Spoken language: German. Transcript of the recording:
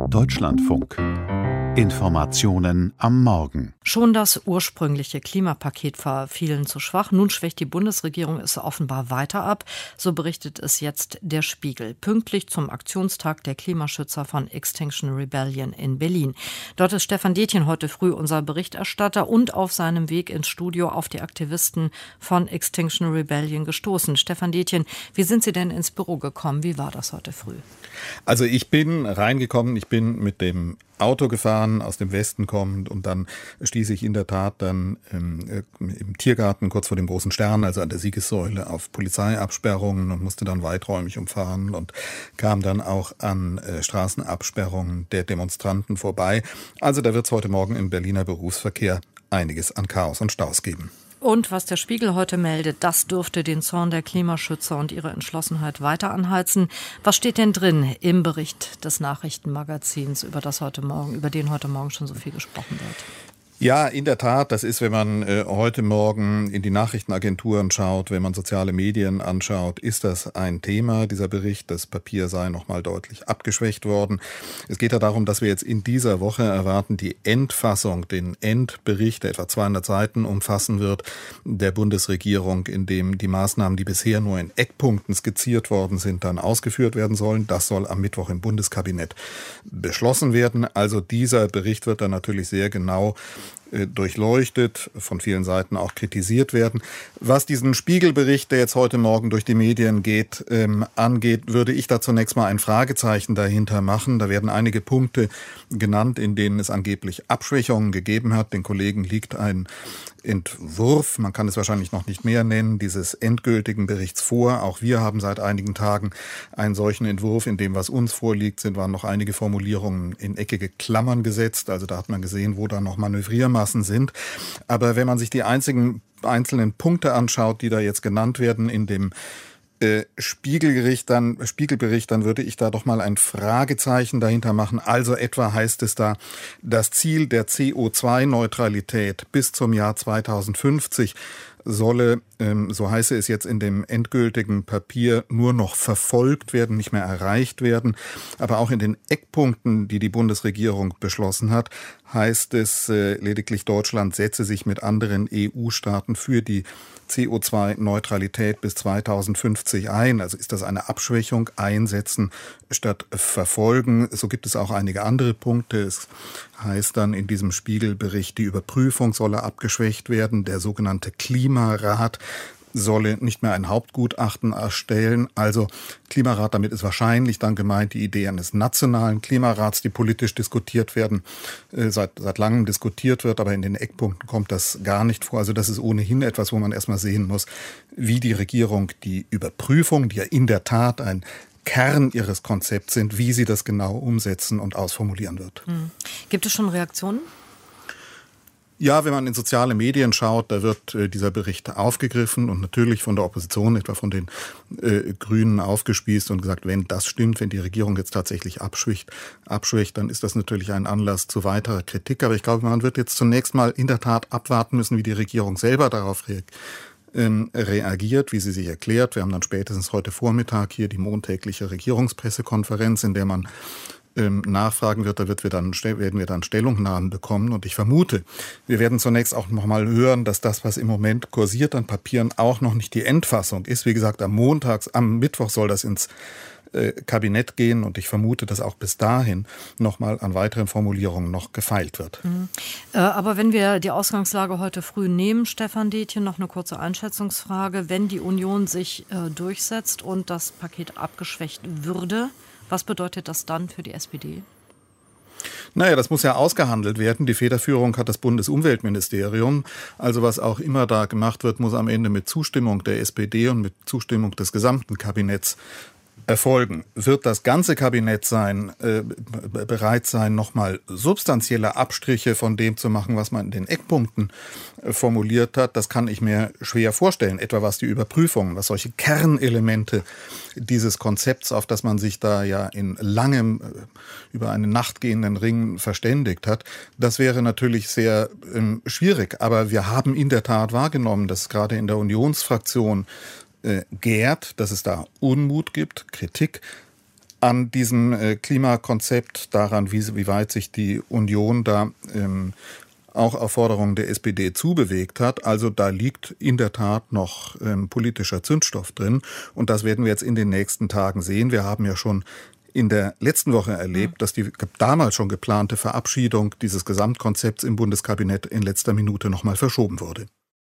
Deutschlandfunk. Informationen am Morgen. Schon das ursprüngliche Klimapaket war vielen zu schwach. Nun schwächt die Bundesregierung es offenbar weiter ab. So berichtet es jetzt der Spiegel. Pünktlich zum Aktionstag der Klimaschützer von Extinction Rebellion in Berlin. Dort ist Stefan Detjen heute früh unser Berichterstatter und auf seinem Weg ins Studio auf die Aktivisten von Extinction Rebellion gestoßen. Stefan Detjen, wie sind Sie denn ins Büro gekommen? Wie war das heute früh? Also ich bin reingekommen, ich bin mit dem Auto gefahren, aus dem Westen kommend, und dann stieß ich in der Tat dann im Tiergarten kurz vor dem Großen Stern, also an der Siegessäule, auf Polizeiabsperrungen und musste dann weiträumig umfahren und kam dann auch an Straßenabsperrungen der Demonstranten vorbei. Also da wird es heute Morgen im Berliner Berufsverkehr einiges an Chaos und Staus geben. Und was der Spiegel heute meldet, das dürfte den Zorn der Klimaschützer und ihre Entschlossenheit weiter anheizen. Was steht denn drin im Bericht des Nachrichtenmagazins, über den heute Morgen schon so viel gesprochen wird? Ja, in der Tat, das ist, wenn man heute Morgen in die Nachrichtenagenturen schaut, wenn man soziale Medien anschaut, ist das ein Thema, dieser Bericht. Das Papier sei nochmal deutlich abgeschwächt worden. Es geht ja darum, dass wir jetzt in dieser Woche erwarten, die Endfassung, den Endbericht, der etwa 200 Seiten umfassen wird, der Bundesregierung, in dem die Maßnahmen, die bisher nur in Eckpunkten skizziert worden sind, dann ausgeführt werden sollen. Das soll am Mittwoch im Bundeskabinett beschlossen werden. Also dieser Bericht wird dann natürlich sehr genau durchleuchtet, von vielen Seiten auch kritisiert werden. Was diesen Spiegelbericht, der jetzt heute Morgen durch die Medien geht, angeht, würde ich da zunächst mal ein Fragezeichen dahinter machen. Da werden einige Punkte genannt, in denen es angeblich Abschwächungen gegeben hat. Den Kollegen liegt ein Entwurf, man kann es wahrscheinlich noch nicht mehr nennen, dieses endgültigen Berichts vor. Auch wir haben seit einigen Tagen einen solchen Entwurf. In dem, was uns vorliegt, waren noch einige Formulierungen in eckige Klammern gesetzt. Also da hat man gesehen, wo da noch Manövriermassen sind. Aber wenn man sich die einzelnen Punkte anschaut, die da jetzt genannt werden in dem Spiegelbericht, dann würde ich da doch mal ein Fragezeichen dahinter machen. Also etwa heißt es da, das Ziel der CO2-Neutralität bis zum Jahr 2050 solle, so heiße es jetzt in dem endgültigen Papier, nur noch verfolgt werden, nicht mehr erreicht werden. Aber auch in den Eckpunkten, die die Bundesregierung beschlossen hat, heißt es lediglich, Deutschland setze sich mit anderen EU-Staaten für die CO2-Neutralität bis 2050 ein. Also ist das eine Abschwächung, einsetzen statt verfolgen. So gibt es auch einige andere Punkte. Es heißt dann in diesem Spiegelbericht, die Überprüfung solle abgeschwächt werden. Der sogenannte Klimarat solle nicht mehr ein Hauptgutachten erstellen. Also Klimarat, damit ist wahrscheinlich dann gemeint die Idee eines nationalen Klimarats, die politisch diskutiert werden, seit langem diskutiert wird, aber in den Eckpunkten kommt das gar nicht vor. Also das ist ohnehin etwas, wo man erstmal sehen muss, wie die Regierung die Überprüfung, die ja in der Tat ein Kern ihres Konzepts sind, wie sie das genau umsetzen und ausformulieren wird. Gibt es schon Reaktionen? Ja, wenn man in soziale Medien schaut, da wird dieser Bericht aufgegriffen und natürlich von der Opposition, etwa von den Grünen, aufgespießt und gesagt, wenn das stimmt, wenn die Regierung jetzt tatsächlich abschwächt, dann ist das natürlich ein Anlass zu weiterer Kritik. Aber ich glaube, man wird jetzt zunächst mal in der Tat abwarten müssen, wie die Regierung selber darauf reagiert, wie sie sich erklärt. Wir haben dann spätestens heute Vormittag hier die montägliche Regierungspressekonferenz, in der man nachfragen wird, werden wir dann Stellungnahmen bekommen. Und ich vermute, wir werden zunächst auch noch mal hören, dass das, was im Moment kursiert an Papieren, auch noch nicht die Endfassung ist. Wie gesagt, am Mittwoch soll das ins Kabinett gehen, und ich vermute, dass auch bis dahin noch mal an weiteren Formulierungen noch gefeilt wird. Aber wenn wir die Ausgangslage heute früh nehmen, Stefan Detjen, noch eine kurze Einschätzungsfrage. Wenn die Union sich durchsetzt und das Paket abgeschwächt würde, was bedeutet das dann für die SPD? Naja, das muss ja ausgehandelt werden. Die Federführung hat das Bundesumweltministerium. Also was auch immer da gemacht wird, muss am Ende mit Zustimmung der SPD und mit Zustimmung des gesamten Kabinetts erfolgen. Wird das ganze Kabinett bereit sein, nochmal substanzielle Abstriche von dem zu machen, was man in den Eckpunkten formuliert hat? Das kann ich mir schwer vorstellen. Etwa was die Überprüfung, was solche Kernelemente dieses Konzepts, auf das man sich da ja in langem, über eine Nacht gehenden Ringen verständigt hat. Das wäre natürlich sehr schwierig. Aber wir haben in der Tat wahrgenommen, dass gerade in der Unionsfraktion gärt, dass es da Unmut gibt, Kritik an diesem Klimakonzept, daran, wie weit sich die Union da auch auf Forderungen der SPD zubewegt hat. Also da liegt in der Tat noch politischer Zündstoff drin. Und das werden wir jetzt in den nächsten Tagen sehen. Wir haben ja schon in der letzten Woche erlebt, dass die damals schon geplante Verabschiedung dieses Gesamtkonzepts im Bundeskabinett in letzter Minute nochmal verschoben wurde.